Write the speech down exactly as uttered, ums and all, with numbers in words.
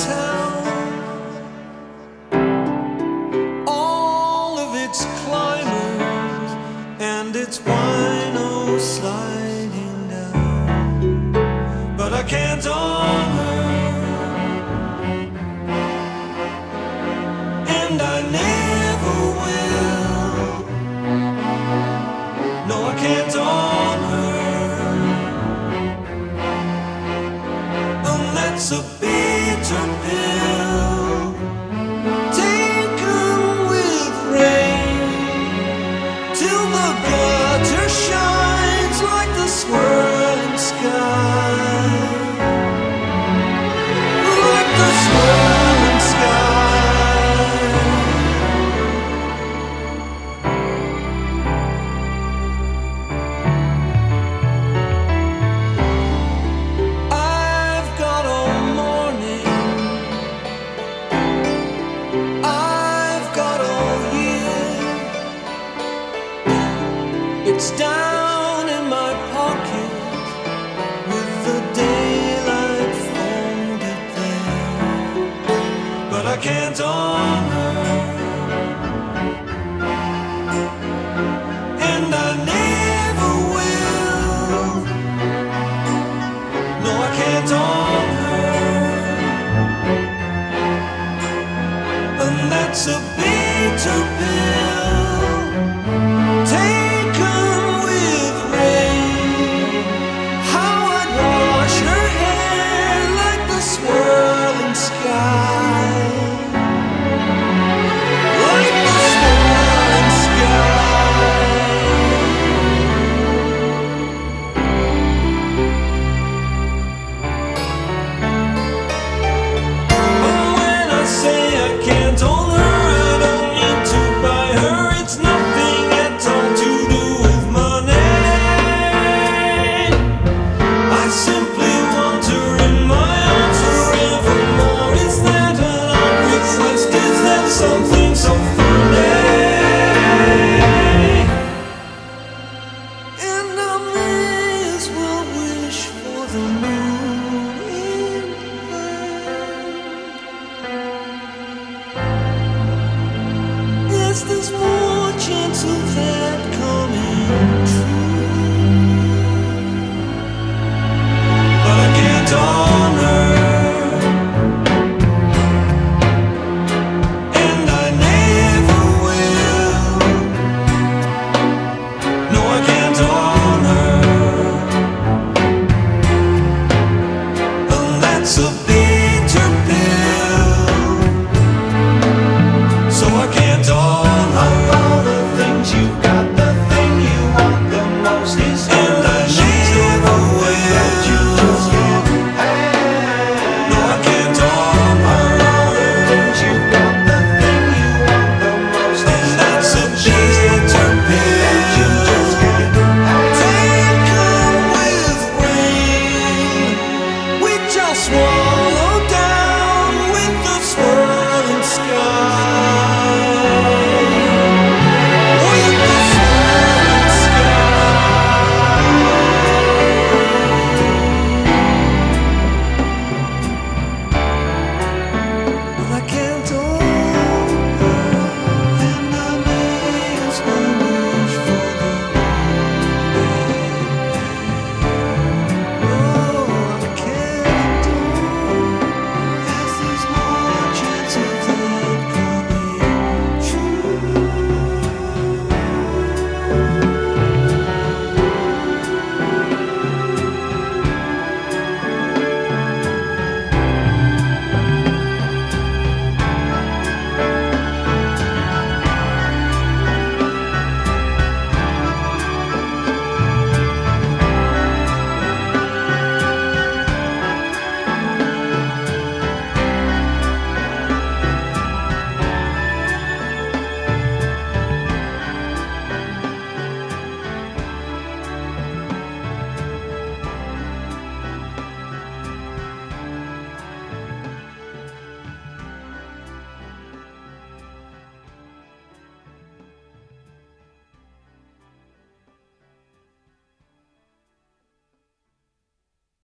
town, all of its climbers and its wino sliding down. But I can't own her, and I never will. No, I can't own her, and that's a bitter pill taken with rain, till the gutter shines like the swirling sky, like the swirling sky. I've got all morning, I've got all year. It's down in my pocket with the daylight folded there. But I can't own her, and I never will. No, I can't own her, and that's a bitter pill taken with rain. How I'd wash her hair like the swirling sky, like the swirling sky. And when I say I can't own her, I don't mean to buy her. It's nothing at all to do with money. I simply want her in my arms forevermore. Is that an odd request? Is that something so funny? And I may as well wish for the moon in hand. Yes, there's more chance of that.